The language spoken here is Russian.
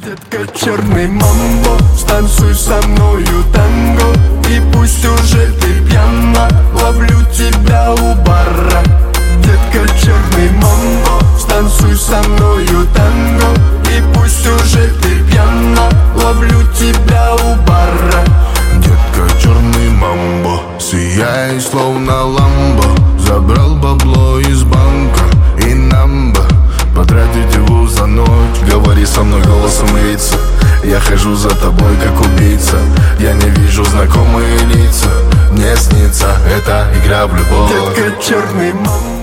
Детка, черный мамбо, станцуй со мною танго. И пусть уже ты пьяна, ловлю тебя у бара. Детка, черный мамбо, станцуй со мною танго. И пусть уже ты пьяна, ловлю тебя у бара. Детка, черный мамбо, сияй словно ламбо. Забрал бабло из банка и нам бы потратить его за ночь. Говори со мной голосом лица, я хожу за тобой как убийца. Я не вижу знакомые лица, мне снится эта игра в любовь. Детка, черный мамбо.